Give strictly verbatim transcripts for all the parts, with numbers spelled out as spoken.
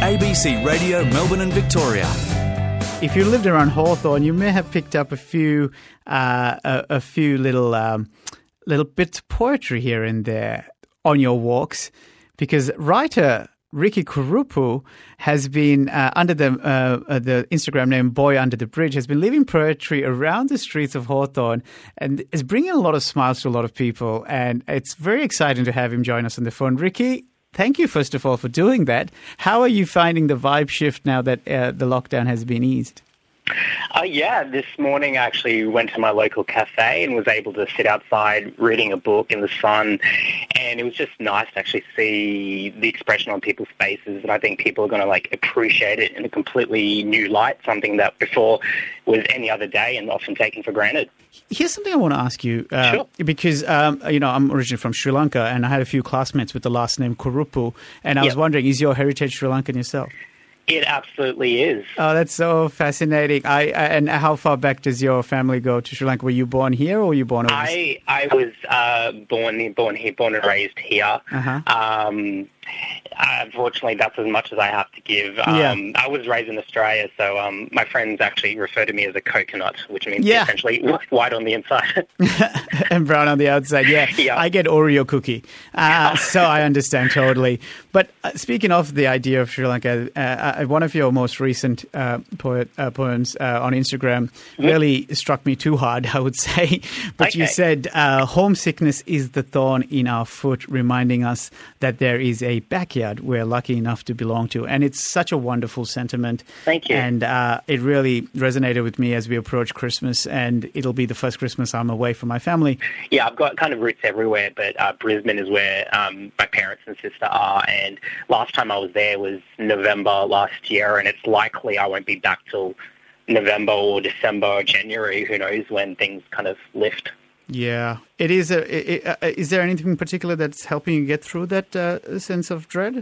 A B C Radio Melbourne and Victoria. If you lived around Hawthorn, you may have picked up a few, uh, a, a few little, um, little bits of poetry here and there on your walks, because writer Ricky Kurupu has been uh, under the uh, uh, the Instagram name Boy Under the Bridge, has been leaving poetry around the streets of Hawthorn and is bringing a lot of smiles to a lot of people. And it's very exciting to have him join us on the phone. Ricky, thank you, first of all, for doing that. How are you finding the vibe shift now that uh, the lockdown has been eased? Uh, yeah, this morning I actually went to my local cafe and was able to sit outside reading a book in the sun, and it was just nice to actually see the expression on people's faces, and I think people are going to like appreciate it in a completely new light, something that before was any other day and often taken for granted. Here's something I want to ask you, uh, sure. because um, you know I'm originally from Sri Lanka, and I had a few classmates with the last name Kurupu, and I Yep. was wondering, is your heritage Sri Lankan yourself? It absolutely is. Oh, that's so fascinating. I, I and how far back does your family go to Sri Lanka? Were you born here or were you born overseas? I I was uh, born born here, born and raised here. Uh-huh. Um, unfortunately, that's as much as I have to give. Um, Yeah. I was raised in Australia, so um, my friends actually refer to me as a coconut, which means Yeah. essentially white on the inside. And brown on the outside, yeah. Yeah. I get Oreo cookie, uh, so I understand totally. But uh, speaking of the idea of Sri Lanka, uh, uh, one of your most recent uh, poet, uh, poems uh, on Instagram really struck me too hard, I would say. But you Okay. said, uh, homesickness is the thorn in our foot, reminding us that there is a backyard we're lucky enough to belong to. And it's such a wonderful sentiment. Thank you. And uh, it really resonated with me as we approach Christmas, and it'll be the first Christmas I'm away from my family. Yeah, I've got kind of roots everywhere, but uh, Brisbane is where um, my parents and sister are. And last time I was there was November last year, and it's likely I won't be back till November or December or January. Who knows when things kind of lift. Yeah, it is. A, it, uh, is there anything in particular that's helping you get through that uh, sense of dread?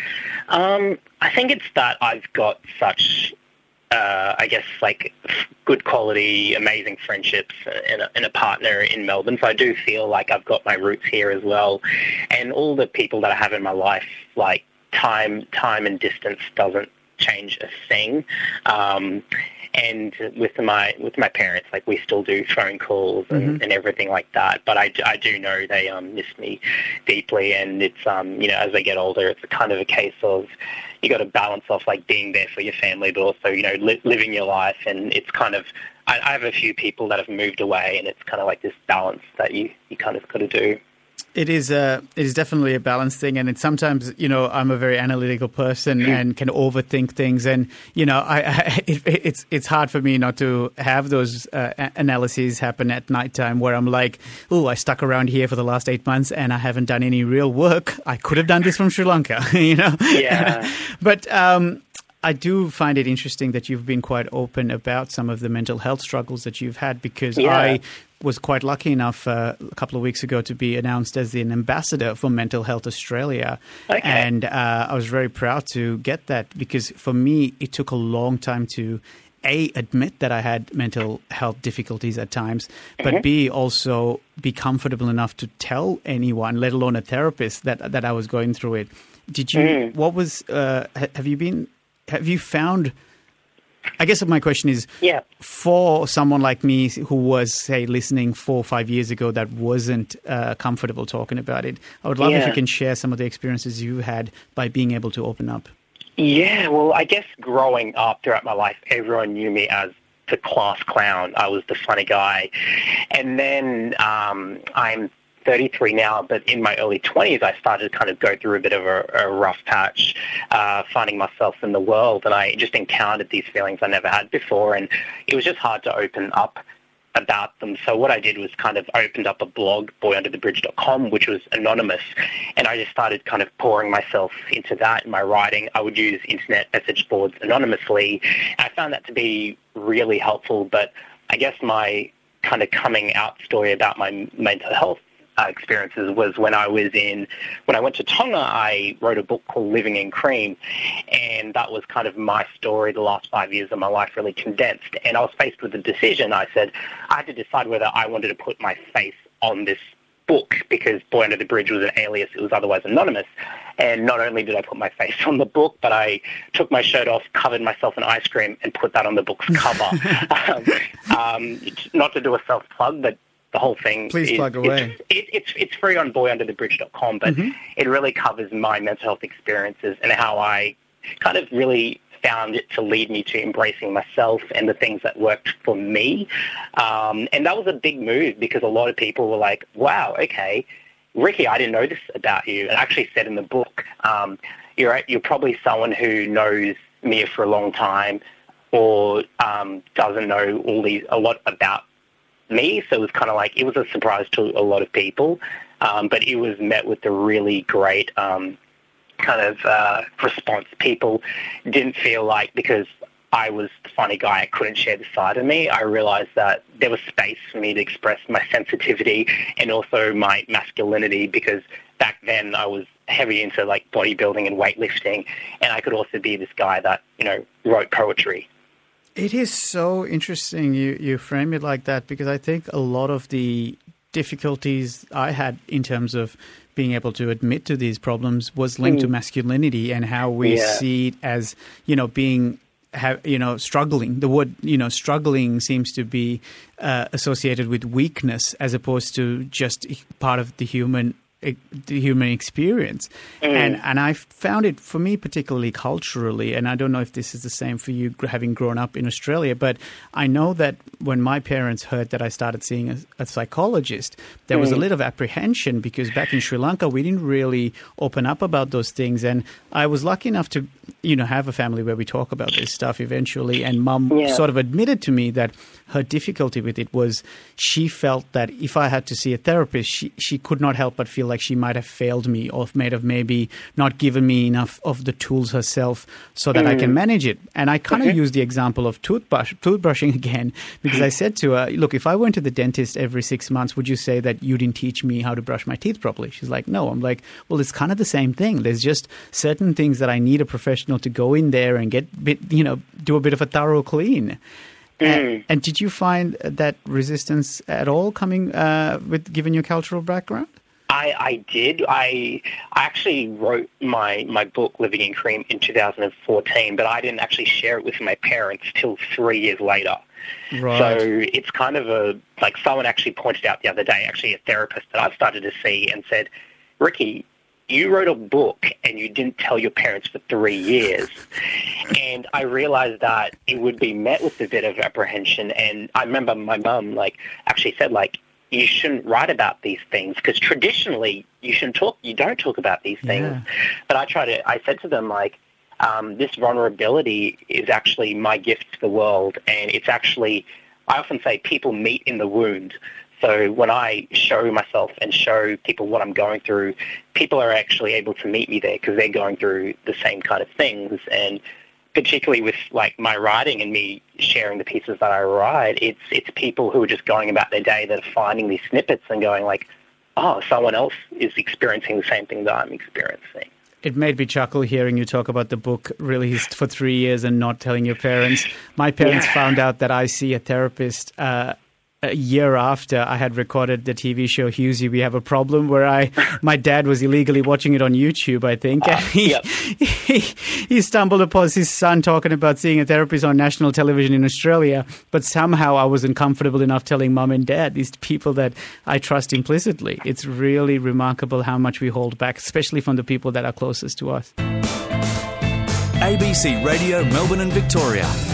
Um, I think it's that I've got such, uh, I guess, like good quality, amazing friendships and a, and a partner in Melbourne. So I do feel like I've got my roots here as well. And all the people that I have in my life, like time, time and distance doesn't change a thing. Um, and with my with my parents, like we still do phone calls and, Mm-hmm. and everything like that. But I, I do know they um, miss me deeply, and it's um you know as they get older, it's a kind of a case of you got to balance off like being there for your family, but also you know li- living your life. And it's kind of I, I have a few people that have moved away, and it's kind of like this balance that you, you kind of got to do. It is a, it is definitely a balance thing, and it's sometimes, you know, I'm a very analytical person and can overthink things, and you know, I, I it, it's it's hard for me not to have those uh, a- analyses happen at nighttime where I'm like, oh, I stuck around here for the last eight months and I haven't done any real work. I could have done this from Sri Lanka, you know. Yeah. But um, I do find it interesting that you've been quite open about some of the mental health struggles that you've had, because Yeah. I was quite lucky enough uh, a couple of weeks ago to be announced as an ambassador for Mental Health Australia. Okay. And uh, I was very proud to get that, because for me, it took a long time to A, admit that I had mental health difficulties at times, but Mm-hmm. B, also be comfortable enough to tell anyone, let alone a therapist, that that I was going through it. Did you, Mm. what was, uh, ha- have you been, have you found, I guess my question is, Yeah. for someone like me who was, say, listening four or five years ago that wasn't uh, comfortable talking about it, I would love if Yeah. you can share some of the experiences you had by being able to open up. Yeah, well, I guess growing up throughout my life, everyone knew me as the class clown. I was the funny guy. And then um, I'm thirty-three now, but in my early twenties, I started to kind of go through a bit of a, a rough patch, uh, finding myself in the world. And I just encountered these feelings I never had before. And it was just hard to open up about them. So what I did was kind of opened up a blog, boy under the bridge dot com, which was anonymous. And I just started kind of pouring myself into that in my writing. I would use internet message boards anonymously. I found that to be really helpful. But I guess my kind of coming out story about my mental health Uh, experiences was when I was in, when I went to Tonga, I wrote a book called Living in Cream, and that was kind of my story, the last five years of my life really condensed. And I was faced with a decision. I said, I had to decide whether I wanted to put my face on this book because Boy Under the Bridge was an alias. It was otherwise anonymous. And not only did I put my face on the book, but I took my shirt off, covered myself in ice cream, and put that on the book's cover. um, um, not to do a self-plug, but the whole thing Please is, plug away. It's, it, it's, it's free on boy under the bridge dot com, but mm-hmm. it really covers my mental health experiences and how I kind of really found it to lead me to embracing myself and the things that worked for me. Um, and that was a big move because a lot of people were like, wow, okay, Ricky, I didn't know this about you. And I actually said in the book, um, you're, you're probably someone who knows me for a long time or um, doesn't know all these a lot about me. So it was kind of like, it was a surprise to a lot of people, um, but it was met with a really great um, kind of uh, response. People didn't feel like because I was the funny guy, I couldn't share the side of me. I realized that there was space for me to express my sensitivity and also my masculinity because back then I was heavy into like bodybuilding and weightlifting, and I could also be this guy that, you know, wrote poetry. It is so interesting you, you frame it like that because I think a lot of the difficulties I had in terms of being able to admit to these problems was linked mm. to masculinity and how we yeah. see it as, you know, being, have, you know, struggling. The word, you know, struggling seems to be uh, associated with weakness as opposed to just part of the human the human experience. Mm. And and I found it, for me, particularly culturally, and I don't know if this is the same for you having grown up in Australia, but I know that when my parents heard that I started seeing a, a psychologist, there mm. was a little of apprehension because back in Sri Lanka, we didn't really open up about those things. And I was lucky enough to, you know, have a family where we talk about this stuff eventually. And Mum yeah. sort of admitted to me that her difficulty with it was she felt that if I had to see a therapist, she, she could not help but feel like she might have failed me or might have maybe not given me enough of the tools herself so that mm. I can manage it. And I kind of mm-hmm. used the example of toothbrush, toothbrushing again because I said to her, look, if I went to the dentist every six months, would you say that you didn't teach me how to brush my teeth properly? She's like, no. I'm like, well, it's kind of the same thing. There's just certain things that I need a professional to go in there and get, bit, you know, do a bit of a thorough clean. Mm. And, and did you find that resistance at all coming uh, with given your cultural background? I, I did. I I actually wrote my, my book, Living in Cream, in two thousand fourteen, but I didn't actually share it with my parents till three years later. Right. So it's kind of a, like someone actually pointed out the other day, actually a therapist that I've started to see, and said, Ricky, you wrote a book and you didn't tell your parents for three years. And I realized that it would be met with a bit of apprehension. And I remember my mum, like, actually said, like, you shouldn't write about these things because traditionally you shouldn't talk, you don't talk about these things. Yeah. But I try to, I said to them, like, um, this vulnerability is actually my gift to the world. And it's actually, I often say people meet in the wound. So when I show myself and show people what I'm going through, people are actually able to meet me there because they're going through the same kind of things. And particularly with like my writing and me sharing the pieces that I write, it's it's people who are just going about their day that are finding these snippets and going like, oh, someone else is experiencing the same thing that I'm experiencing. It made me chuckle hearing you talk about the book released for three years and not telling your parents. My parents yeah. found out that I see a therapist uh, a year after I had recorded the T V show Husey, We Have a Problem, where I, my dad was illegally watching it on YouTube, I think. Uh, and he, yep. he, he stumbled upon his son talking about seeing a therapist on national television in Australia, but somehow I wasn't comfortable enough telling mum and dad, these people that I trust implicitly. It's really remarkable how much we hold back, especially from the people that are closest to us. A B C Radio Melbourne and Victoria.